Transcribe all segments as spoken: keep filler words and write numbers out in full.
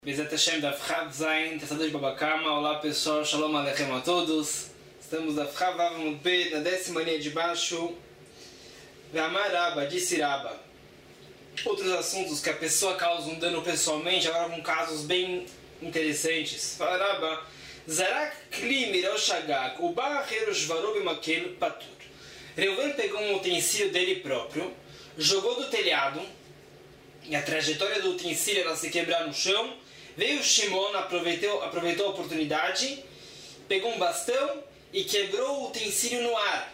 Bezat Hashem da Chav Zayin, testador de Babakama. Olá pessoal, Shalom Aleichem a todos. Estamos da Chav Avamud Bet, na décima linha de baixo. Ve'amar Rabba, disse Rabba. Outros assuntos que a pessoa causa um dano pessoalmente, agora com casos bem interessantes. Fala Rabba, Zarak Kli Mirel Shagag, Uba Herosh Varub Makel Patur. Reuven pegou um utensílio dele próprio, jogou do telhado, e a trajetória do utensílio ela se quebrar no chão. Veio Shimon, aproveitou, aproveitou a oportunidade, pegou um bastão e quebrou o utensílio no ar.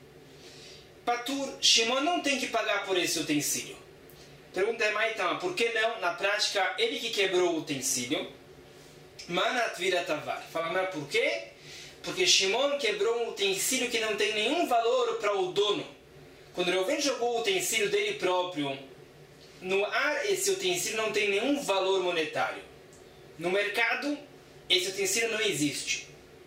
Patur, Shimon não tem que pagar por esse utensílio. Pergunta é, mas então, por que não? Na prática, ele que quebrou o utensílio. Manat vira tavar. Fala, mas por quê? Porque Shimon quebrou um utensílio que não tem nenhum valor para o dono. Quando Reuven jogou o utensílio dele próprio no ar, esse utensílio não tem nenhum valor monetário. No mercado, esse utensílio não existe.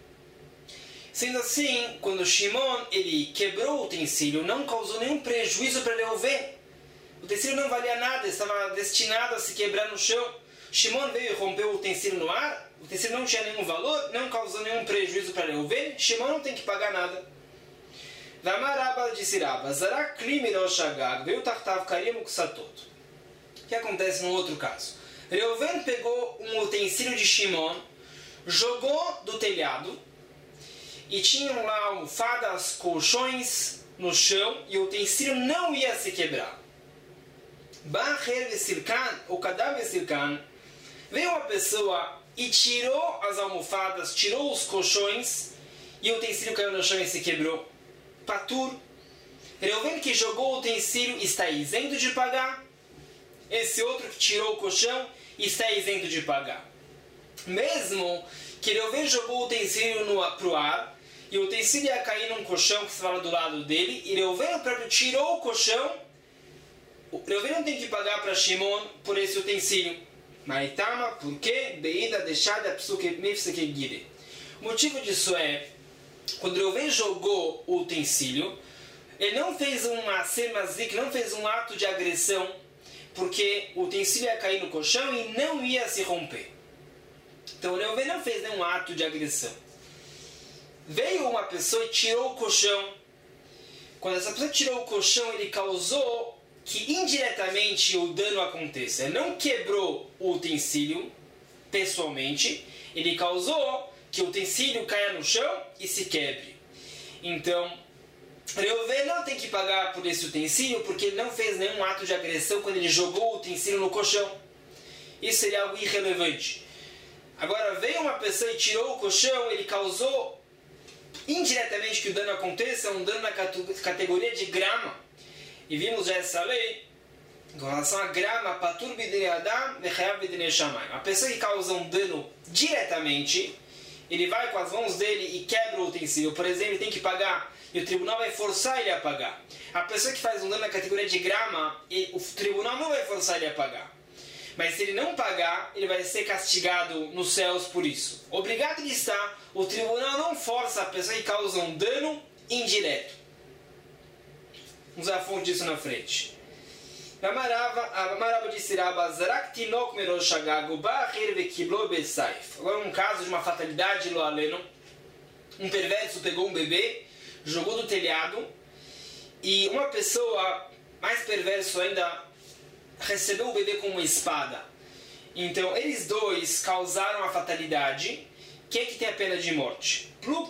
Sendo assim, quando Shimon ele quebrou o utensílio, não causou nenhum prejuízo para Reuven. O utensílio não valia nada, estava destinado a se quebrar no chão. Shimon veio e rompeu o utensílio no ar, o utensílio não tinha nenhum valor, não causou nenhum prejuízo para Reuven. Shimon não tem que pagar nada. Ve'amar Rabba, disse Rabba, Zarak Kli Mirel Shagag, veio Tartav Karim Uksatot. O que acontece no outro caso? Reuven pegou um utensílio de Shimon, jogou do telhado, e tinham lá almofadas, colchões no chão, e o utensílio não ia se quebrar. Baher Vesilkan, ou Kadam Vesilkan, veio uma pessoa e tirou as almofadas, tirou os colchões, e o utensílio caiu no chão e se quebrou. Patur, Reuven que jogou o utensílio está isento de pagar. Esse outro que tirou o colchão está isento de pagar. Mesmo que Reuven jogou o utensílio para o ar, e o utensílio ia cair num colchão que estava do lado dele, e Reuven próprio tirou o colchão, o Reuven não tem que pagar para Shimon por esse utensílio. Maitama, por quê? Beida deixada psuke mifseke gire. O motivo disso é, quando Reuven jogou o utensílio, ele não fez uma semazik, não fez um ato de agressão, porque o utensílio ia cair no colchão e não ia se romper. Então o Reuven não fez nenhum ato de agressão. Veio uma pessoa e tirou o colchão. Quando essa pessoa tirou o colchão, ele causou que indiretamente o dano aconteça. Ele não quebrou o utensílio pessoalmente, ele causou que o utensílio caia no chão e se quebre. Então Reuven não tem que pagar por esse utensílio porque ele não fez nenhum ato de agressão quando ele jogou o utensílio no colchão. Isso seria algo irrelevante. Agora veio uma pessoa e tirou o colchão, ele causou indiretamente que o dano aconteça, um dano na categoria de grama. E vimos já essa lei com relação a grama, patur b'dinei adam vechayav b'dinei shamayim. A pessoa que causa um dano diretamente, ele vai com as mãos dele e quebra o utensílio. Por exemplo, ele tem que pagar e o tribunal vai forçar ele a pagar. A pessoa que faz um dano na categoria de grama, o tribunal não vai forçar ele a pagar. Mas se ele não pagar, ele vai ser castigado nos céus por isso. Obrigado ele está, o tribunal não força a pessoa que causa um dano indireto. Vamos ver a fonte disso na frente. Amarava disse Rabba, Zarak Tinok Mirel Shagag, Bahir Vekiblo Besaif. Agora um caso de uma fatalidade lo aleno. Um perverso pegou um bebê, jogou do telhado, e uma pessoa mais perversa ainda recebeu o bebê com uma espada. Então eles dois causaram a fatalidade. Quem é que tem a pena de morte?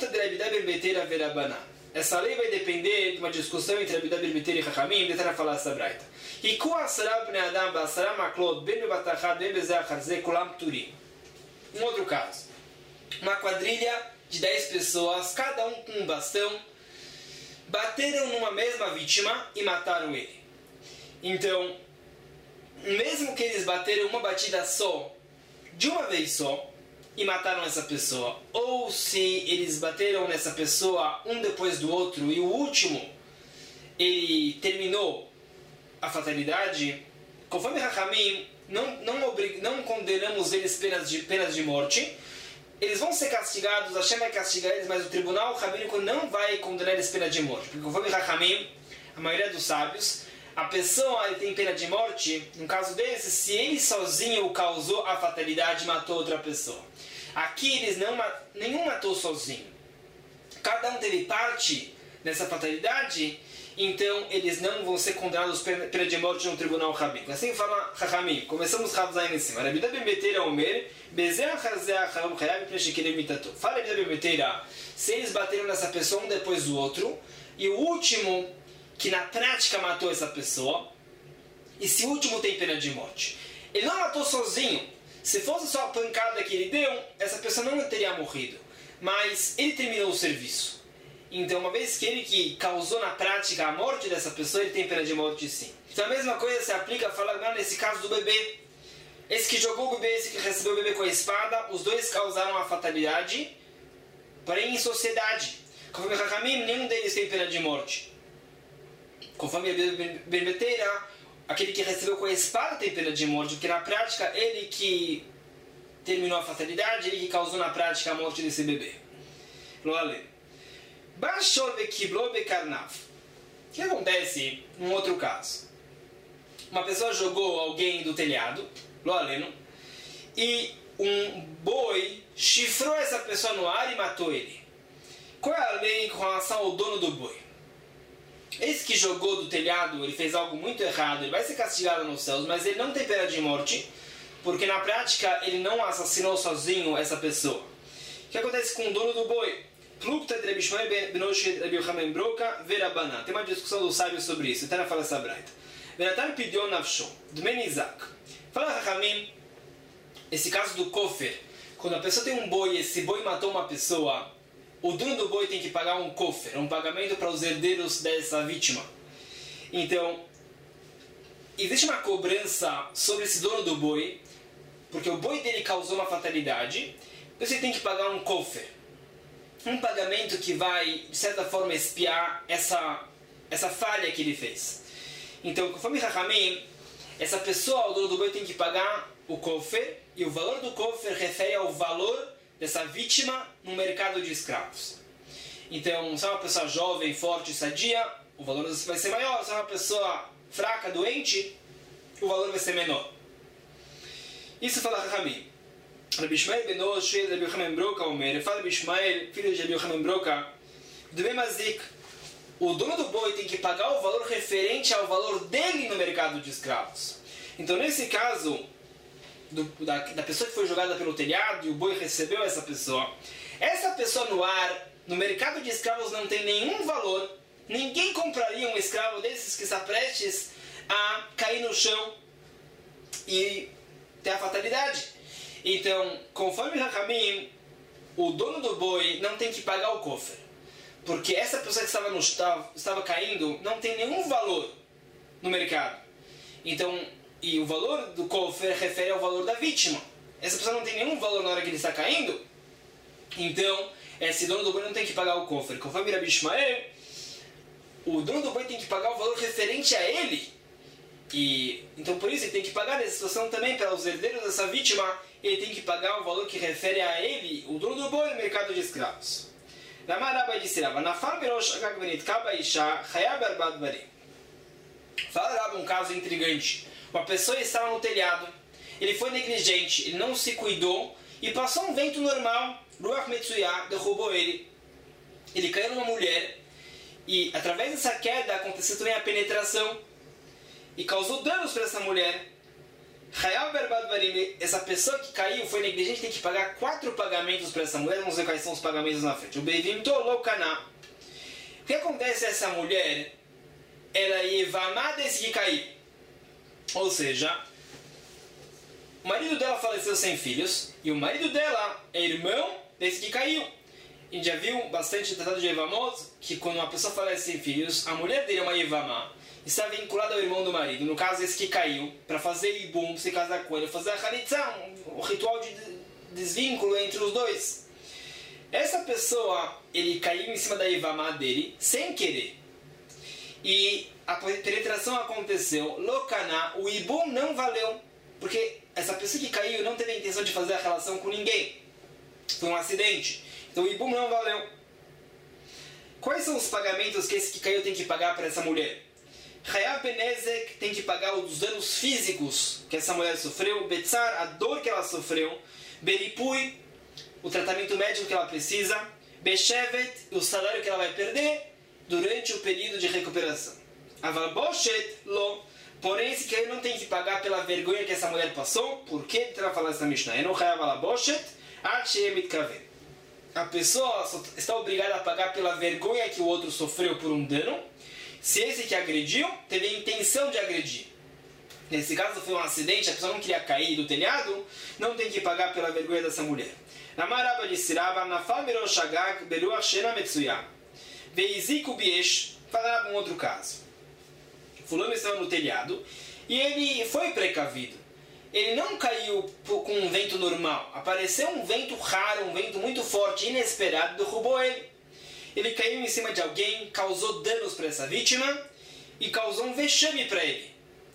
Essa lei vai depender de uma discussão entre Rabbi David Beter e Chachamim, tentar falar essa braita. Um outro caso. Uma quadrilha de dez pessoas, cada um com um bastão, bateram numa mesma vítima e mataram ele. Então, mesmo que eles bateram uma batida só, de uma vez só, e mataram essa pessoa, ou se eles bateram nessa pessoa um depois do outro, e o último, ele terminou a fatalidade, conforme Rachamim, não, não, obrig, não condenamos eles penas de, penas de morte, eles vão ser castigados, Hashem vai castigar eles, mas o tribunal rabínico não vai condenar eles pena de morte, porque conforme Rachamim, a maioria dos sábios, a pessoa ele tem pena de morte, no caso desse, se ele sozinho causou a fatalidade e matou outra pessoa. Aqui eles não, nenhum matou sozinho. Cada um teve parte nessa fatalidade, então eles não vão ser condenados pena de morte no tribunal rabínico. Assim fala Chachamim. Começamos Rav Zayin em cima. Rabi Ben Beteira Omer, Bezer Chazeh Acharom Chayav Pnei Shekerem Mitato. Fala Rabi Ben Beteira, se eles bateram nessa pessoa um depois do outro, e o último que na prática matou essa pessoa, e se o último tem pena de morte. Ele não matou sozinho. Se fosse só a pancada que ele deu, essa pessoa não teria morrido. Mas ele terminou o serviço. Então, uma vez que ele que causou na prática a morte dessa pessoa, ele tem pena de morte sim. Então a mesma coisa se aplica a falar nesse caso do bebê. Esse que jogou o bebê, esse que recebeu o bebê com a espada, os dois causaram a fatalidade, porém em sociedade. Conforme Chachamim, nenhum deles tem pena de morte. Conforme Ben Beteira, aquele que recebeu com a espada tem pena de morte, porque na prática ele que terminou a fatalidade, ele que causou na prática a morte desse bebê. Loale. Bashor vekiblo bekarnav. O que acontece num outro caso? Uma pessoa jogou alguém do telhado, loaleno, e um boi chifrou essa pessoa no ar e matou ele. Qual é a lei com relação ao dono do boi? Esse que jogou do telhado, ele fez algo muito errado, ele vai ser castigado nos céus, mas ele não tem pena de morte, porque na prática ele não assassinou sozinho essa pessoa. O que acontece com o dono do boi? Tem uma discussão dos sábios sobre isso. Então fala essa braita. Fala Chachamim, esse caso do kofer, quando a pessoa tem um boi e esse boi matou uma pessoa, o dono do boi tem que pagar um kofer, um pagamento para os herdeiros dessa vítima. Então, existe uma cobrança sobre esse dono do boi, porque o boi dele causou uma fatalidade, você tem que pagar um kofer. Um pagamento que vai, de certa forma, espiar essa, essa falha que ele fez. Então, conforme Chachamim, essa pessoa, o dono do boi, tem que pagar o kofer, e o valor do kofer refere ao valor dessa vítima no mercado de escravos. Então, se é uma pessoa jovem, forte, sadia, o valor vai ser maior. Se é uma pessoa fraca, doente, o valor vai ser menor. Isso fala Chachamim. Rabi Ishmael ben Oz, filho de Rabi Yochanan ben Broka, Omer, fala Rabi Ishmael, filho de Rabi Yochanan ben Broka, do Bemazik, o dono do boi tem que pagar o valor referente ao valor dele no mercado de escravos. Então, nesse caso, do, da, da pessoa que foi jogada pelo telhado e o boi recebeu essa pessoa, essa pessoa no ar, no mercado de escravos, não tem nenhum valor. Ninguém compraria um escravo desses que está prestes a cair no chão e ter a fatalidade. Então, conforme Chachamim, o dono do boi não tem que pagar o kofer, porque essa pessoa que estava, no, estava, estava caindo não tem nenhum valor no mercado. Então, e o valor do kofer refere ao valor da vítima. Essa pessoa não tem nenhum valor na hora que ele está caindo, então esse dono do boi não tem que pagar o kofer. Conforme Rabi Ishmael, o dono do boi tem que pagar o valor referente a ele. E, então por isso ele tem que pagar nessa situação também para os herdeiros dessa vítima, ele tem que pagar o valor que refere a ele, o dono do boi, no mercado de escravos. Fala um caso intrigante. Uma pessoa estava no telhado, ele foi negligente, ele não se cuidou e passou um vento normal, Ruach Metsuya, derrubou ele. Ele caiu numa mulher e através dessa queda aconteceu também a penetração e causou danos para essa mulher. Essa pessoa que caiu, foi negligente, tem que pagar quatro pagamentos para essa mulher. Vamos ver quais são os pagamentos na frente. O Beivim Tolou Kaná. O que acontece a essa mulher? Ela é Yevamá desse que caiu. Ou seja, o marido dela faleceu sem filhos e o marido dela é irmão desse que caiu. A gente já viu bastante tratado de Yevamot que quando uma pessoa falece sem filhos, a mulher dele é uma Yevamá, está vinculado ao irmão do marido, no caso esse que caiu, para fazer ibum, se casar com ele, fazer a chalitza, o ritual de desvínculo entre os dois. Essa pessoa, ele caiu em cima da Ivamá dele, sem querer. E a penetração aconteceu, Lokaná, o ibum não valeu, porque essa pessoa que caiu não teve a intenção de fazer a relação com ninguém. Foi um acidente. Então o ibum não valeu. Quais são os pagamentos que esse que caiu tem que pagar para essa mulher? Chayav benezek tem que pagar os danos físicos que essa mulher sofreu, betzar, a dor que ela sofreu, beripui, o tratamento médico que ela precisa, beshevet, o salário que ela vai perder durante o período de recuperação. Aval boshet lo, porém esse que não tem que pagar pela vergonha que essa mulher passou. Por que ele vai falar essa Mishnah? Eno chayav ala boshet, ad she'emit kaven. A pessoa está obrigada a pagar pela vergonha que o outro sofreu por um dano, se esse que agrediu teve a intenção de agredir. Nesse caso foi um acidente, a pessoa não queria cair do telhado, não tem que pagar pela vergonha dessa mulher. Namaraba de Siraba, Nafal Miro Shagag, Beruach Shena Metsuya. Veiziku Biesh, falará um outro caso. Fulano estava no telhado e ele foi precavido. Ele não caiu com um vento normal. Apareceu um vento raro, um vento muito forte, inesperado, derrubou ele. Ele caiu em cima de alguém, causou danos para essa vítima e causou um vexame para ele.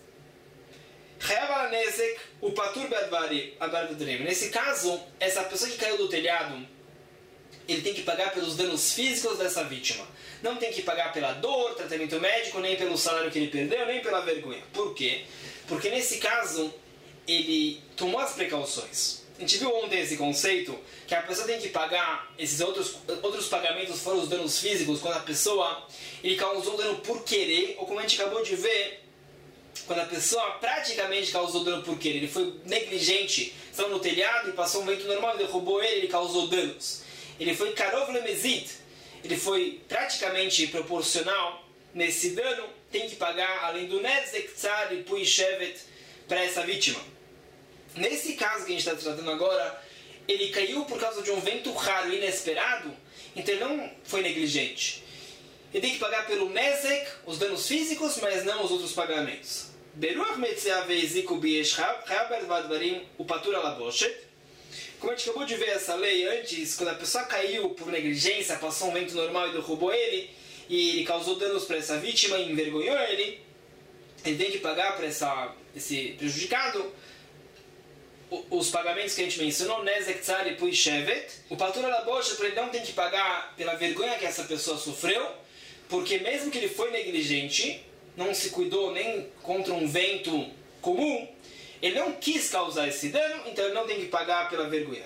Nesse caso, essa pessoa que caiu do telhado, ele tem que pagar pelos danos físicos dessa vítima. Não tem que pagar pela dor, tratamento médico, nem pelo salário que ele perdeu, nem pela vergonha. Por quê? Porque nesse caso, ele tomou as precauções. A gente viu ontem esse conceito, que a pessoa tem que pagar, esses outros, outros pagamentos foram os danos físicos, quando a pessoa ele causou dano por querer, ou como a gente acabou de ver, quando a pessoa praticamente causou dano por querer. Ele foi negligente, estava no telhado e passou um vento normal, derrubou ele, ele causou danos. Ele foi karov lemezit, ele foi praticamente proporcional nesse dano, tem que pagar, além do nezek, tzar e pui shevet, para essa vítima. Nesse caso que a gente está tratando agora, ele caiu por causa de um vento raro e inesperado, então ele não foi negligente. Ele tem que pagar pelo nezek, os danos físicos, mas não os outros pagamentos. Beruach metzia veiziku bieshchav, chayav vadvarim upatur ala boshet. Como a gente acabou de ver essa lei antes, quando a pessoa caiu por negligência, passou um vento normal e derrubou ele, e ele causou danos para essa vítima e envergonhou ele, ele tem que pagar para essa, esse prejudicado os pagamentos que a gente mencionou, nezek, tzar e pui shevet. O patur ala boshet, ele não tem que pagar pela vergonha que essa pessoa sofreu, porque mesmo que ele foi negligente, não se cuidou nem contra um vento comum, ele não quis causar esse dano, então ele não tem que pagar pela vergonha.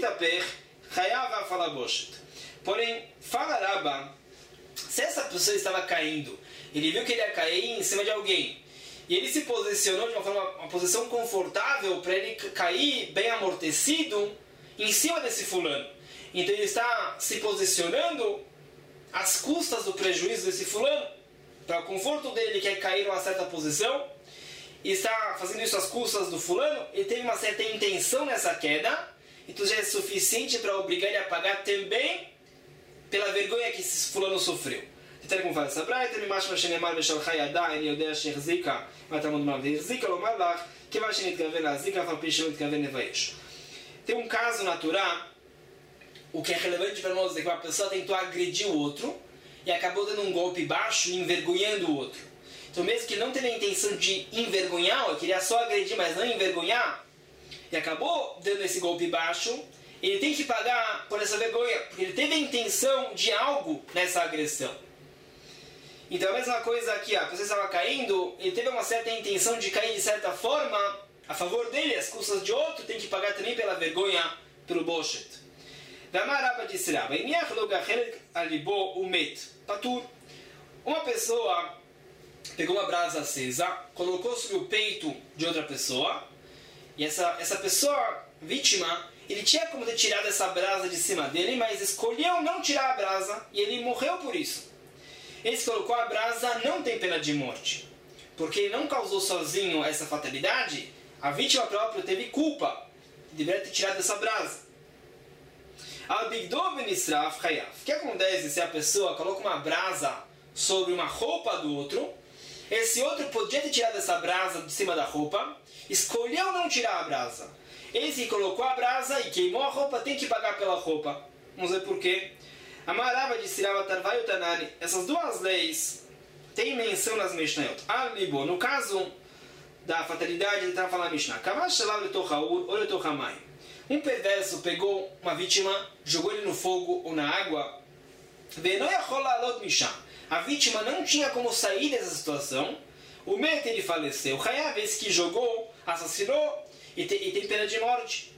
Porém, fala Rabba, se essa pessoa estava caindo, ele viu que ele ia cair em cima de alguém, e ele se posicionou de uma forma, uma posição confortável para ele cair bem amortecido em cima desse fulano. Então ele está se posicionando às custas do prejuízo desse fulano. Para o conforto dele, ele quer cair em uma certa posição, e está fazendo isso às custas do fulano, ele teve uma certa intenção nessa queda, então já é suficiente para obrigar ele a pagar também pela vergonha que esse fulano sofreu. Então como fala essa braita, me machma shenemar beshal chayada, ele odeia sherzika, matamud mal verzika, lomar lach, que vai shenit gaver lazika, falpi shenit gaver nevaesh. Tem um caso na Torá, o que é relevante para nós é que uma pessoa tentou agredir o outro e acabou dando um golpe baixo e envergonhando o outro. Então mesmo que ele não teve a intenção de envergonhar, ele queria só agredir, mas não envergonhar, e acabou dando esse golpe baixo, ele tem que pagar por essa vergonha, porque ele teve a intenção de algo nessa agressão. Então a mesma coisa aqui, a pessoa estava caindo, ele teve uma certa intenção de cair de certa forma, a favor dele, as custas de outro, tem que pagar também pela vergonha, pelo boshet. Uma pessoa pegou uma brasa acesa, colocou sobre o peito de outra pessoa, e essa, essa pessoa, vítima, ele tinha como ter tirado essa brasa de cima dele, mas escolheu não tirar a brasa, e ele morreu por isso. Esse que colocou a brasa não tem pena de morte, porque ele não causou sozinho essa fatalidade, a vítima própria teve culpa, deveria ter tirado essa brasa. O que acontece se a pessoa coloca uma brasa sobre uma roupa do outro? Esse outro podia ter tirado essa brasa de cima da roupa, escolheu não tirar a brasa. Esse que colocou a brasa e queimou a roupa tem que pagar pela roupa. Vamos ver por quê. Amarava de Sirava Tarvai Utanani. Essas duas leis têm menção nas Mishnayot. Alibo, no caso da fatalidade, ele estava falando a Mishnah. Um perverso pegou uma vítima, jogou ele no fogo ou na água. A vítima não tinha como sair dessa situação. O Met, ele faleceu. Hayav, esse que jogou, assassinou, e tem, e tem pena de morte.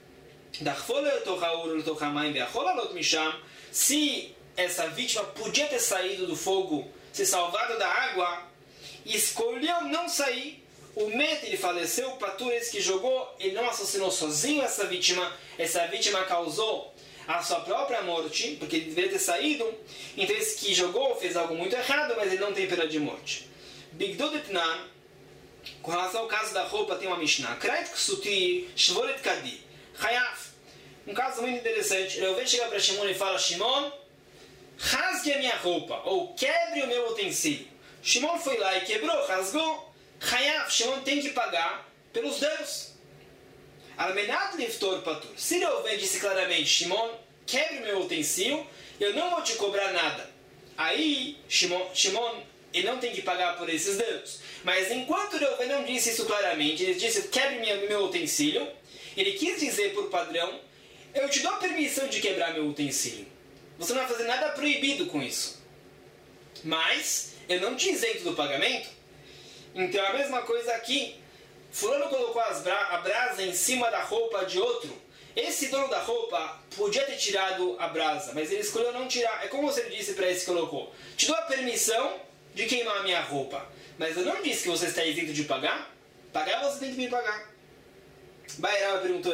Se essa vítima podia ter saído do fogo, se salvado da água, e escolheu não sair, o Met, ele faleceu. O Patur, esse que jogou, ele não assassinou sozinho essa vítima, essa vítima causou a sua própria morte, porque ele deveria ter saído. Então esse que jogou fez algo muito errado, mas ele não tem pena de morte. Bigdod etnan, com relação ao caso da roupa, tem uma Mishnah. Kreit ksuti shvoret kadi. Hayav. Um caso muito interessante. Eu vejo chegar para Shimon e fala: Shimon, rasgue a minha roupa, ou quebre o meu utensílio. Shimon foi lá e quebrou, rasgou. Hayav, Shimon tem que pagar pelos danos. Almenat liftor patur. Se Reuven disse claramente: Shimon, quebre o meu utensílio, eu não vou te cobrar nada. Aí, Shimon, Shimon ele não tem que pagar por esses danos. Mas enquanto Reuven não disse isso claramente, ele disse: quebre meu, meu utensílio, ele quis dizer por padrão: eu te dou permissão de quebrar meu utensílio. Você não vai fazer nada proibido com isso. Mas eu não te isento do pagamento. Então a mesma coisa aqui. Fulano colocou as bra- a brasa em cima da roupa de outro. Esse dono da roupa podia ter tirado a brasa, mas ele escolheu não tirar. É como se ele disse para esse que colocou: te dou a permissão de queimar a minha roupa, mas eu não disse que você está isento de pagar. Pagar, você tem que me pagar. Bairava perguntou: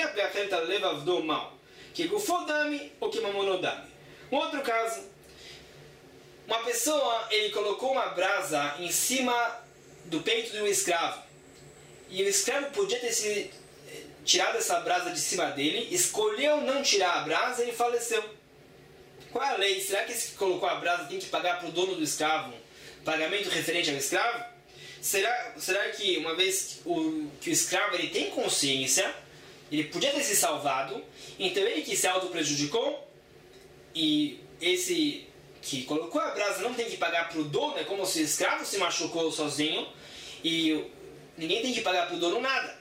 que gufodami ou que mamonodami? Um outro caso. Uma pessoa, ele colocou uma brasa em cima do peito de um escravo. E o escravo podia ter se tirado essa brasa de cima dele, escolheu não tirar a brasa e ele faleceu. Qual é a lei? Será que esse que colocou a brasa tem que pagar para o dono do escravo pagamento referente ao escravo? Será, será que uma vez o, que o escravo ele tem consciência, ele podia ter se salvado, então ele que se auto-prejudicou, e esse que colocou a brasa não tem que pagar para o dono? É como se o escravo se machucou sozinho e ninguém tem que pagar para o dono nada.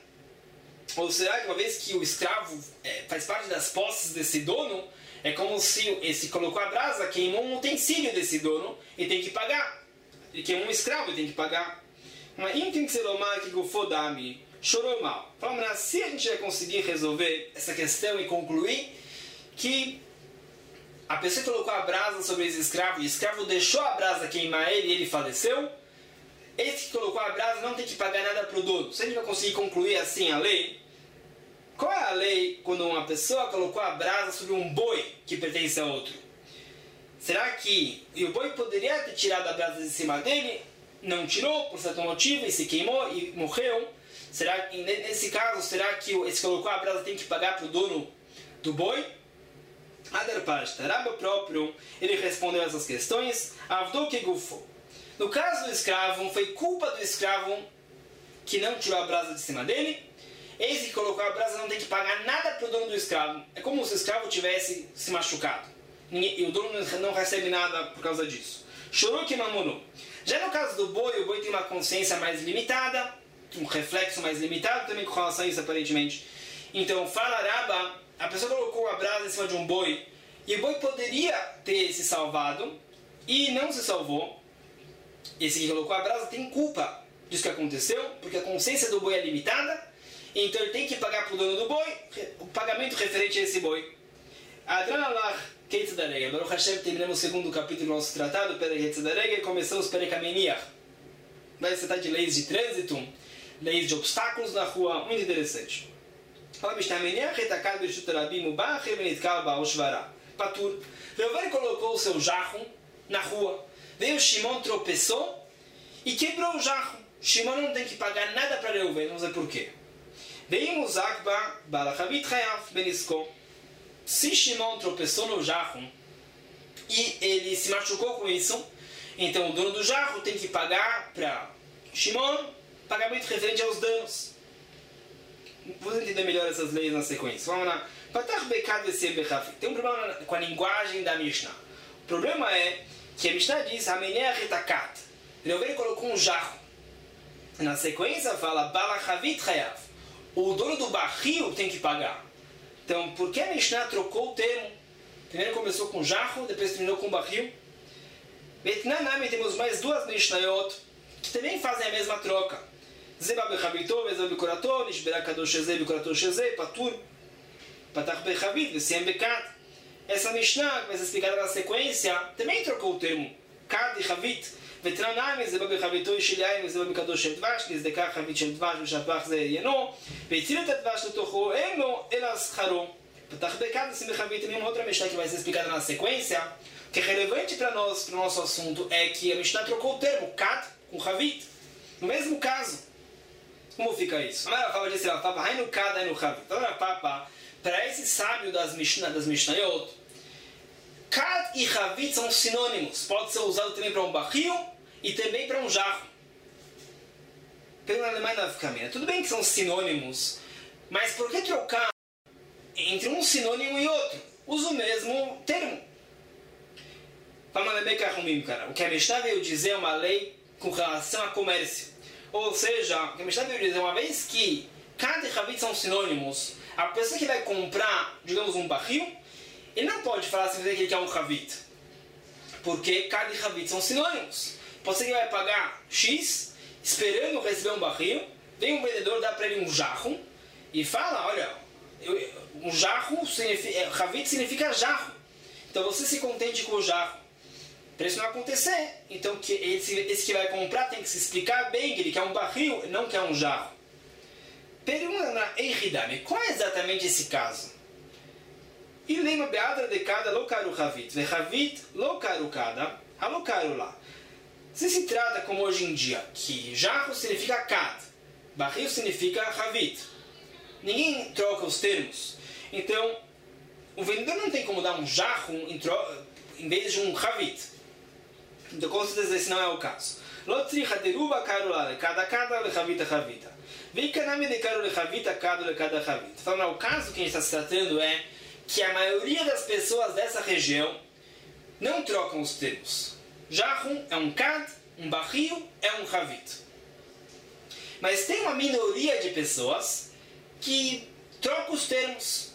Ou será que uma vez que o escravo é, faz parte das posses desse dono, é como se esse colocou a brasa, queimou um utensílio desse dono e tem que pagar. Ele queimou um escravo e tem que pagar. Mas que gufodami chorou mal. Falamos, se a gente vai conseguir resolver essa questão e concluir que a pessoa colocou a brasa sobre esse escravo e o escravo deixou a brasa queimar ele e ele faleceu, esse que colocou a brasa não tem que pagar nada para o dono. Se a gente vai conseguir concluir assim a lei, qual é a lei quando uma pessoa colocou a brasa sobre um boi que pertence a outro? Será que e o boi poderia ter tirado a brasa de cima dele? Não tirou, por certo motivo, e se queimou e morreu. Será que, nesse caso, será que esse que colocou a brasa tem que pagar para o dono do boi? Adarpashta, Rabba próprio, ele respondeu essas questões. Avdou que gufo. No caso do escravo, foi culpa do escravo que não tirou a brasa de cima dele. Esse que colocou a brasa não tem que pagar nada para o dono do escravo. É como se o escravo tivesse se machucado. E o dono não recebe nada por causa disso. Chorou que mamonou. Já no caso do boi, o boi tem uma consciência mais limitada, um reflexo mais limitado também com relação a isso, aparentemente. Então, fala Rabba, a pessoa colocou a brasa em cima de um boi, e o boi poderia ter se salvado, e não se salvou. Esse que colocou a brasa tem culpa disso que aconteceu, porque a consciência do boi é limitada, então ele tem que pagar para o dono do boi o pagamento referente a esse boi. Adranalach Keitz da Regel. Baruch Hashem, terminamos o segundo capítulo do nosso tratado, Perek Keitz da Regel, e começamos Perek Ameniach. Vai se tratar de leis de trânsito, leis de obstáculos na rua, muito interessante. Patur. Reuven colocou o seu jarro na rua. Veio Shimon, tropeçou e quebrou o jarro. Shimon não tem que pagar nada para Reuven, não sei porquê. Veio Muzakba, Balachavit Hayav, Benisco. Se Shimon tropeçou no jarro e ele se machucou com isso, então o dono do jarro tem que pagar para Shimon pagamento referente aos danos. Vamos entender melhor essas leis na sequência. Vamos lá. Tem um problema com a linguagem da Mishnah. O problema é que a Mishnah diz Hamenea retakat. Reuven colocou um jarro. Na sequência fala Balachavit Hayav. O dono do barril tem que pagar. Então, por que a Mishnah trocou o termo? Primeiro começou com jarro, depois terminou com barril. Betnanami temos mais duas Mishnayot que também fazem a mesma troca. Zeba bechavito, vezeba bikorato, nishbera kadosh eze, bikorato eze, patur, patach bechavit, vesiem bekat. Essa Mishnah, que vai ser explicada na sequência, também trocou o termo kad e chavit. ותרניים זה בא בחביתו של יין וזה בא מקדוש של דבש, נזדקה חבית של דבש ושפך זה עיינו, והציל את הדבש לתוכו, אין לו אלא שכרו. פתח בכד assim בחבית, tem uma outra Mishnah que vai ser explicada na sequência, que é relevante para nós, para o nosso assunto, é que a Mishnah trocou o termo kad com chavit. No mesmo caso, como fica isso? A Mara fala de Rav Papa, hai no kad, hai no chavit. Então Rav Papa, para esse sábio das Mishnah, das Mishnayot, kad e chavit são sinônimos. Pode ser usado também para um barril e também para um jarro. Pelo alemão da caminha. Tudo bem que são sinônimos, mas por que trocar entre um sinônimo e outro? Usa o mesmo termo. O que a Mishnah veio dizer é uma lei com relação a comércio. Ou seja, o que a Mishnah veio dizer, uma vez que kad e chavit são sinônimos, a pessoa que vai comprar, digamos, um barril, ele não pode falar assim que ele quer um chavit, porque kad e chavit são sinônimos. Pode ser que ele vai pagar X, esperando receber um barril, vem um vendedor, dá para ele um jarro, e fala, olha, eu, um jarro, significa, chavit significa jarro, então você se contente com o jarro. Para isso não acontecer, então que esse, esse que vai comprar tem que se explicar bem que ele quer um barril e não quer um jarro. Pergunta na Eichidame, qual é exatamente esse caso? E lema beadra de cada locaru chavit, ve chavit locaru cada, alocaru lá. Se se trata como hoje em dia, que jarro significa kad, barril significa chavit, ninguém troca os termos. Então, o vendedor não tem como dar um jarro em, tro... em vez de um chavit. Então, com certeza esse não é o caso. Lo tzricha deruba karu lá, cada cada le chavita chavita. Vei kanami de karu le chavita, cada le cada chavita. Falando, o caso que a gente está se tratando é que a maioria das pessoas dessa região não trocam os termos. Jarro é um kad, um barril é um chavit. Mas tem uma minoria de pessoas que trocam os termos.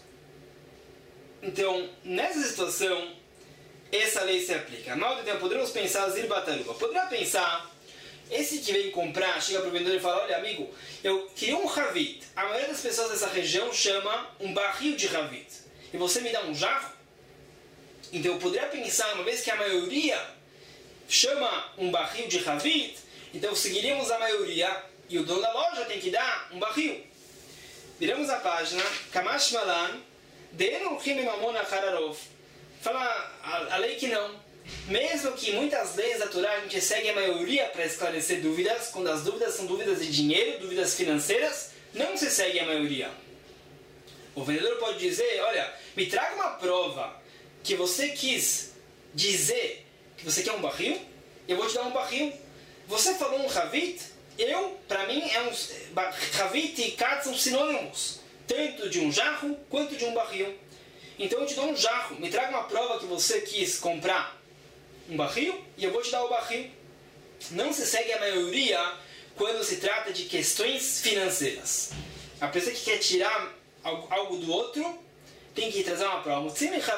Então, nessa situação, essa lei se aplica. Mal de tempo, podemos pensar zir bataruba. Poderia pensar, esse que vem comprar, chega para o vendedor e fala, olha amigo, eu queria um chavit. A maioria das pessoas dessa região chama um barril de chavit. E você me dá um jarro? Então eu poderia pensar, uma vez que a maioria chama um barril de chavit, então seguiríamos a maioria e o dono da loja tem que dar um barril. Viramos a página, Kamash Malan, Deenu Chim Mamon Achararov. Fala a, a lei que não. Mesmo que muitas leis da Torá a gente segue a maioria para esclarecer dúvidas, quando as dúvidas são dúvidas de dinheiro, dúvidas financeiras, não se segue a maioria. O vendedor pode dizer, olha, me traga uma prova que você quis dizer que você quer um barril, eu vou te dar um barril. Você falou um chavit, eu, para mim, é um chavit e kad são sinônimos, tanto de um jarro quanto de um barril. Então eu te dou um jarro, me traga uma prova que você quis comprar um barril e eu vou te dar o barril. Não se segue a maioria quando se trata de questões financeiras. A pessoa que quer tirar algo do outro tem que trazer uma prova.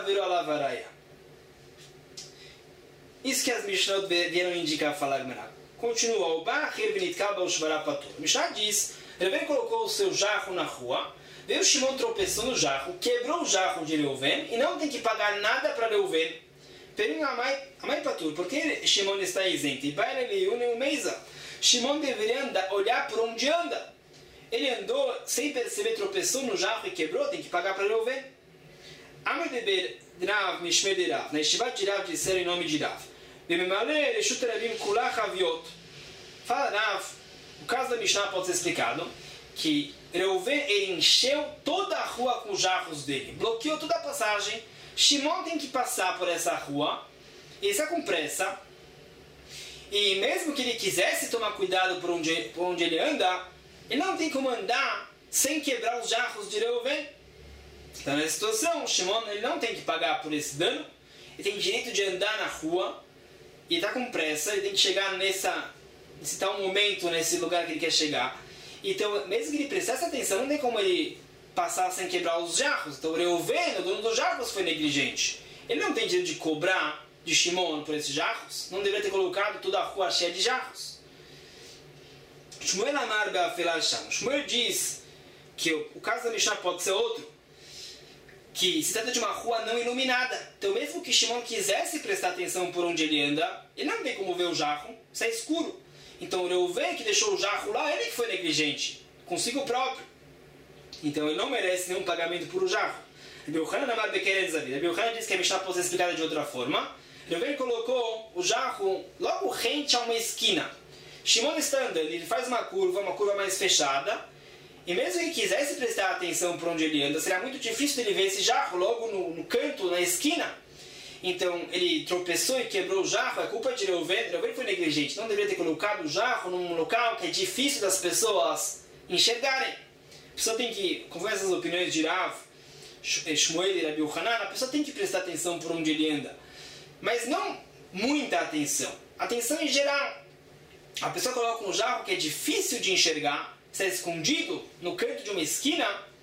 Isso que as Mishnot vieram indicar falar. Continua. O barril benitkal baushvará patur. Mishnah diz, Reuven colocou o seu jarro na rua, veio Shimon, tropeçou no jarro, quebrou o jarro de Reuven e não tem que pagar nada para Reuven. Pergunta a mãe, a mãe patur, por que Shimon está isento? E vai ele um mesa. Shimon deveria andar, olhar por onde anda. Ele andou sem perceber, tropeçou no jarro e quebrou, tem que pagar para Reuven. Amar deber Rav mishmer de Rav. Na Yeshivat de Rav disseram em nome de Rav. Bememale reshut rabim kula chaviot. Fala Rav, o caso da Mishnah pode ser explicado que Reuven ele encheu toda a rua com os jarros dele, bloqueou toda a passagem. Shimon tem que passar por essa rua, ele está com pressa, e mesmo que ele quisesse tomar cuidado por onde, por onde ele anda, ele não tem como andar sem quebrar os jarros de Reuven. Então nessa situação, Shimon ele não tem que pagar por esse dano, ele tem direito de andar na rua, e ele está com pressa, ele tem que chegar nessa, nesse tal momento, nesse lugar que ele quer chegar. Então, mesmo que ele prestasse atenção, não tem como ele passar sem quebrar os jarros. Então, o Reuven, o dono dos jarros, foi negligente. Ele não tem direito de cobrar de Shimon por esses jarros. Não deveria ter colocado toda a rua cheia de jarros. Shmuel Amar Be'afilah Sham. Shmuel diz que o, o caso da Mishnah pode ser outro, que se trata de uma rua não iluminada. Então mesmo que Shimon quisesse prestar atenção por onde ele anda, ele não tem como ver o jarro, isso é escuro. Então o Reuven que deixou o jarro lá, ele que foi negligente, consigo próprio. Então ele não merece nenhum pagamento por o jarro. Rabi Yochanan Amar Be'keren Zavid. Rabi Yochanan diz que a Mishnah pode ser explicada de outra forma. Reuven colocou o jarro logo rente a uma esquina. Shimon está andando, ele faz uma curva, uma curva mais fechada, e mesmo que quisesse prestar atenção por onde ele anda, seria muito difícil ele ver esse jarro logo no, no canto, na esquina. Então ele tropeçou e quebrou o jarro, é culpa de Reuven. Reuven foi negligente, não deveria ter colocado o jarro num local que é difícil das pessoas enxergarem. A pessoa tem que, conforme essas opiniões de Rav, Shmuel e Rabi Yochanan, a pessoa tem que prestar atenção por onde ele anda. Mas não muita atenção. Atenção em geral. A pessoa coloca um jarro que é difícil de enxergar, está escondido no canto de uma esquina,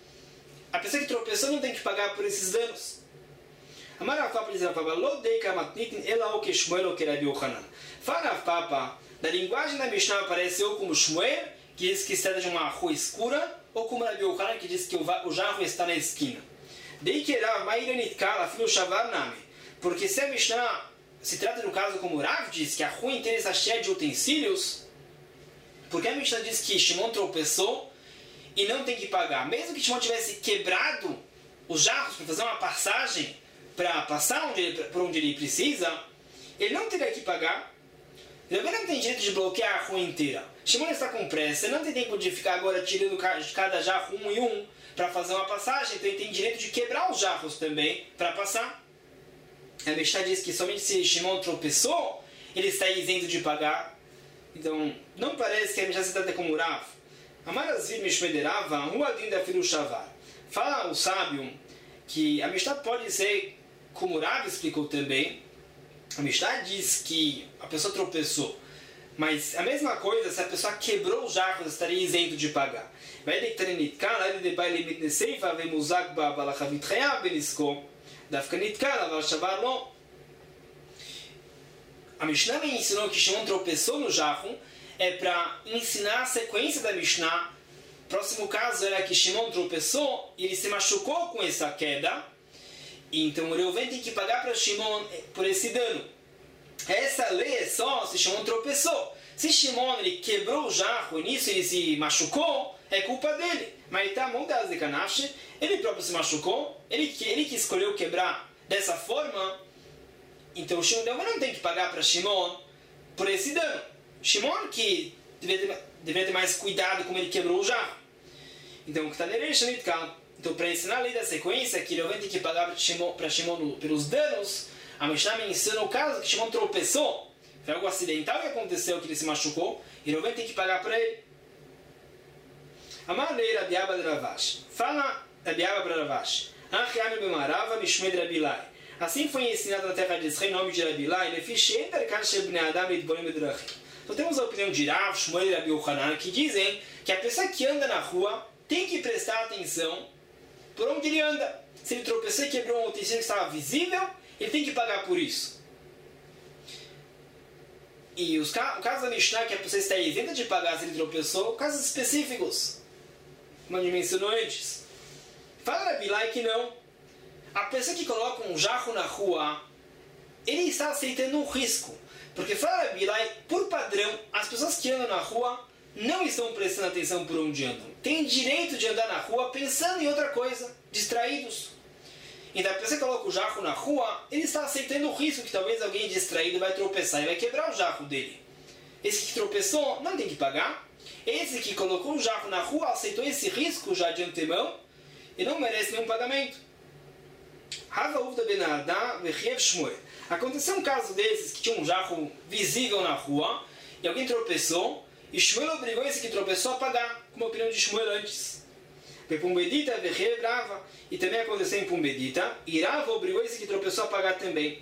a pessoa que tropeçou não tem que pagar por esses danos. Amar Rav Papa diz Rav Papa, Lo dei kamatnitin ela o que Shmuel o que Rabi Yochanan. Fala Rav Papa, da linguagem da Mishnah aparece ou como Shmuel, que diz que se trata de uma rua escura, ou como Rabi Yochanan, que diz que o jarro está na esquina. Dei que Rav Mairanit Kala, filho Shavar Name. Porque se a Mishnah se trata de um caso como Rav diz, que a rua inteira está cheia de utensílios, porque a Mishnah diz que Shimon tropeçou e não tem que pagar. Mesmo que Shimon tivesse quebrado os jarros para fazer uma passagem, para passar onde ele, por onde ele precisa, ele não teria que pagar. Ele não tem direito de bloquear a rua inteira. Shimon está com pressa, ele não tem tempo de ficar agora tirando de cada jarro um e um para fazer uma passagem, então ele tem direito de quebrar os jarros também para passar. A Mishnah diz que somente se Shimon tropeçou, ele está isento de pagar. Então, não parece que a Mishnah se trata como Rav. Amarazvir Mishmederava, Huadin da Firu Shavar. Fala o sábio que a Mishnah pode ser como Rav explicou também. A Mishnah diz que a pessoa tropeçou, mas a mesma coisa, se a pessoa quebrou os jarros, estaria isento de pagar. A Mishnah me ensinou que Shimon tropeçou no jarro é para ensinar a sequência da Mishnah. O próximo caso era que Shimon tropeçou e ele se machucou com essa queda. Então o Reuven tem que pagar para Shimon por esse dano. Essa lei é só se Shimon tropeçou. Se Shimon ele quebrou o jarro e nisso ele se machucou, é culpa dele. Mas tá montas de Kanash, ele próprio se machucou, ele, ele que escolheu quebrar dessa forma. Então o Shimon não tem que pagar para Shimon por esse dano. Shimon que deveria ter, deveria ter mais cuidado como ele quebrou o jarro. Então, então para ensinar a lei da sequência, que ele tem que pagar para Shimon, Shimon pelos danos, a Mishnah me ensina o caso que Shimon tropeçou. Foi algo acidental que aconteceu, que ele se machucou, e ele tem que pagar para ele. Amar lei Rabi Abba de Ravash. Fala Rabi Abba para Ravash. Anchiami b'marava mishmed Rabi Lai. Assim foi ensinado na terra de Israel em nome de Rabi Lai. Então temos a opinião de Rav, Shmuel e Rabi Yochanan, que dizem que a pessoa que anda na rua tem que prestar atenção por onde ele anda. Se ele tropeçou e quebrou um utensílio que estava visível, ele tem que pagar por isso. E os ca- o caso da Mishnah, que a pessoa está isenta de pagar se ele tropeçou, casos específicos, como a gente mencionou antes. Fala Rabi Lai que não. A pessoa que coloca um jarro na rua, ele está aceitando um risco. Porque fala Rabi Lai, por padrão, as pessoas que andam na rua não estão prestando atenção por onde andam. Têm direito de andar na rua pensando em outra coisa, distraídos. Então a pessoa que coloca o jarro na rua, ele está aceitando o risco que talvez alguém distraído vai tropeçar e vai quebrar o jarro dele. Esse que tropeçou não tem que pagar. Esse que colocou o jarro na rua aceitou esse risco já de antemão e não merece nenhum pagamento. Aconteceu um caso desses que tinha um jarro visível na rua e alguém tropeçou e Shmuel obrigou esse que tropeçou a pagar, como a opinião de Shmuel antes. E também aconteceu em Pumbedita e Rava obrigou esse que tropeçou a pagar também.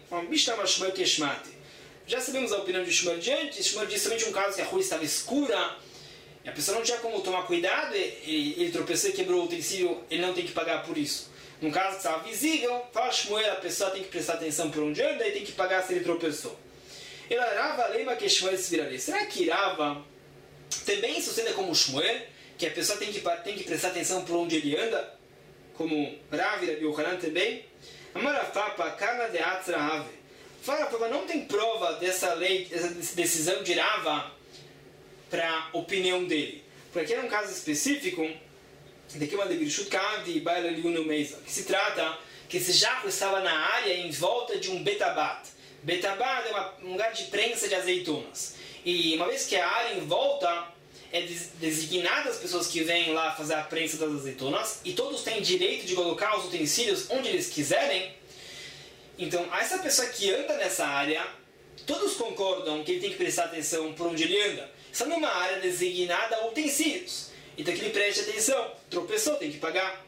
Já sabemos a opinião de Shmuel de antes. Shmuel disse somente um caso que a rua estava escura e a pessoa não tinha como tomar cuidado, ele, ele tropeçou e quebrou o utensílio, ele não tem que pagar por isso. No caso que estava visível, fala Shmuel, a pessoa tem que prestar atenção por onde anda e tem que pagar se ele tropeçou. Ela Rava lembra que Shmuel se viraria. Será que Rava Também sucede como Shmuel, que a pessoa tem que, tem que prestar atenção por onde ele anda, como Rav e Rabi Yohanan também. Amar Papa, Kana de Atzra Have. Fala, Papa, não tem prova dessa lei, dessa decisão de Rava para a opinião dele. Porque aqui é um caso específico, daqui uma Levirshut Kavdi e Baila Liunu Meiza, que se trata que esse jarro estava na área em volta de um betabat. Betabat é uma, um lugar de prensa de azeitonas. E uma vez que a área em volta é designada as pessoas que vêm lá fazer a prensa das azeitonas, e todos têm direito de colocar os utensílios onde eles quiserem, então essa pessoa que anda nessa área, todos concordam que ele tem que prestar atenção por onde ele anda. Está numa área designada a utensílios. Então que ele preste atenção. Tropeçou, tem que pagar.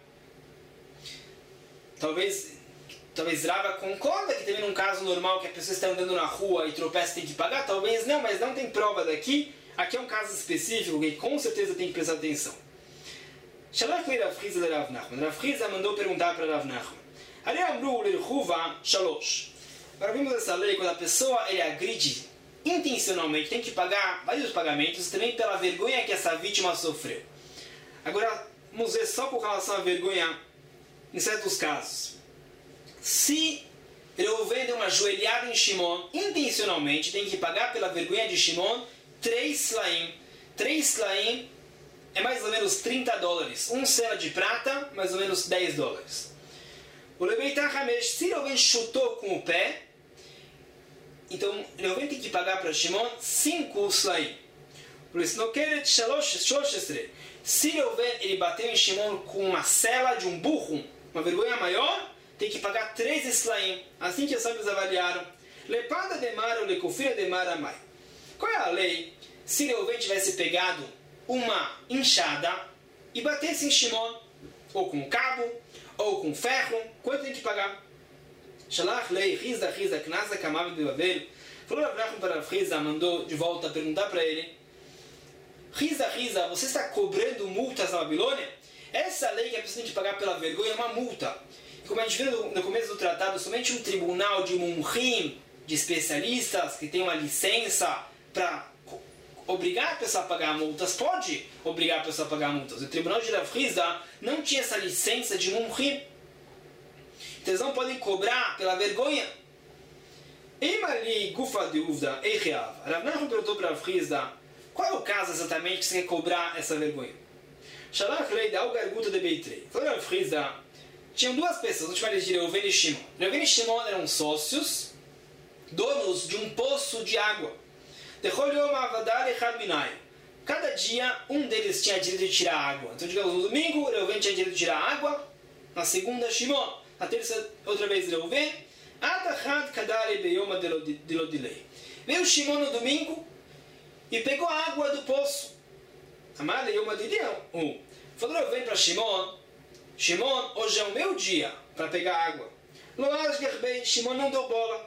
Talvez, talvez Rava concorda que também num caso normal que a pessoa está andando na rua e tropeça tem que pagar. Talvez não, mas não tem prova daqui. Aqui é um caso específico que com certeza tem que prestar atenção. Shalach le Rav Chiza de Rav Nachman. Rav Chiza mandou perguntar para Rav Nachman. Ali amru l'irchuva shalosh. Agora vimos essa lei quando a pessoa ele agride intencionalmente, tem que pagar vários pagamentos também pela vergonha que essa vítima sofreu. Agora vamos ver só com relação à vergonha em certos casos. Se Reuven deu uma joelhada em Shimon intencionalmente, tem que pagar pela vergonha de Shimon três slaim. três slaim é mais ou menos trinta dólares. Um sela de prata, mais ou menos dez dólares. O Lebeitah Hamesh, se Reuven chutou com o pé, então Reuven tem que pagar para Shimon cinco slaim. Se Reuven ele bateu em Shimon com uma sela de um burro, uma vergonha maior, tem que pagar três slaim. Assim que os sábios avaliaram. Lepada de mar ou lecofira de mar amai. Qual é a lei? Se Reuven tivesse pegado uma enxada e batesse em Shimon, ou com cabo, ou com ferro, quanto tem que pagar? Shalach lei, Rizda, Rizda, Knasa, Kamav de Babel. Falou Rav Nachman para Rizda, mandou de volta perguntar para ele: Rizda, Rizda, você está cobrando multas na Babilônia? Essa lei que a pessoa tem que pagar pela vergonha é uma multa. Como a gente viu no começo do tratado, somente um tribunal de mumrim, de especialistas, que tem uma licença para obrigar a pessoa a pagar multas, pode obrigar a pessoa a pagar multas. O tribunal de Rav Rizda não tinha essa licença de mumrim. Então eles não podem cobrar pela vergonha. Emali gufa de uvda eireav. Rav Nachman perguntou para Rav Rizda: qual é o caso exatamente que você quer cobrar essa vergonha? Shalach lei da garguta de Beitrei. Falou Rav Rizda: tinham duas pessoas, vamos chamar eles de Reuven e Shimon. Reuven e Shimon eram sócios, donos de um poço de água. Cada dia um deles tinha direito de tirar água. Então, digamos, no domingo, Reuven tinha direito de tirar água. Na segunda, Shimon. Na terça, outra vez, Reuven. Veio Shimon no domingo e pegou a água do poço. Falou Reuven para Shimon: Shimon, hoje é o meu dia para pegar água. Shimon não deu bola.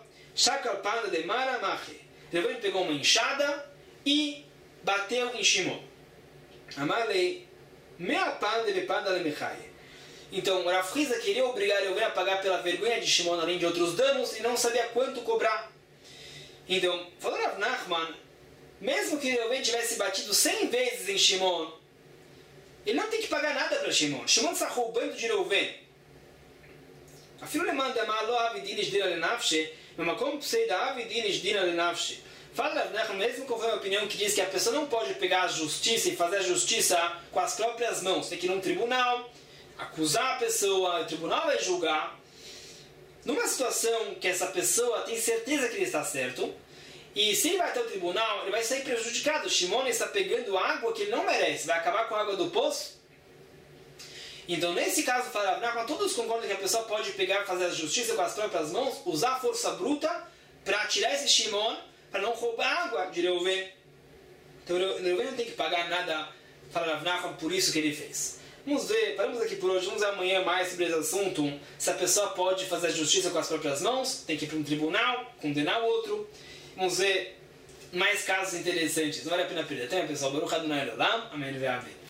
Reuven pegou uma enxada e bateu em Shimon. Amalei, mea panda de panda lemechai. Então, Rav Rizda queria obrigar Reuven a pagar pela vergonha de Shimon, além de outros danos, e não sabia quanto cobrar. Então, falou Rav Nachman, mesmo que Reuven tivesse batido cem vezes em Shimon, ele não tem que pagar nada para Shimon. Shimon está roubando de Reuven. Afilo le manda malo avidinish dira lenafshe, mas como sei da avidinish dira lenafshe. Fala Rav Nachman, mesmo conforme a opinião que diz que a pessoa não pode pegar a justiça e fazer a justiça com as próprias mãos, tem que ir num tribunal, acusar a pessoa, o tribunal vai julgar. Numa situação que essa pessoa tem certeza que ele está certo, e se ele vai até o tribunal, ele vai sair prejudicado. Shimon está pegando água que ele não merece, vai acabar com a água do poço. Então, nesse caso, fala, não, todos concordam que a pessoa pode pegar, fazer a justiça com as próprias mãos, usar a força bruta para tirar esse Shimon, para não roubar água de Reuven. Então, Reuven não tem que pagar nada, fala Rav Nachman, por isso que ele fez. Vamos ver, paramos aqui por hoje, vamos ver amanhã mais sobre esse assunto. Se a pessoa pode fazer a justiça com as próprias mãos, tem que ir para um tribunal, condenar o outro. Vamos ver mais casos interessantes. Não vale a pena perder tempo, pessoal. Baruch Adonai Olam. Amém.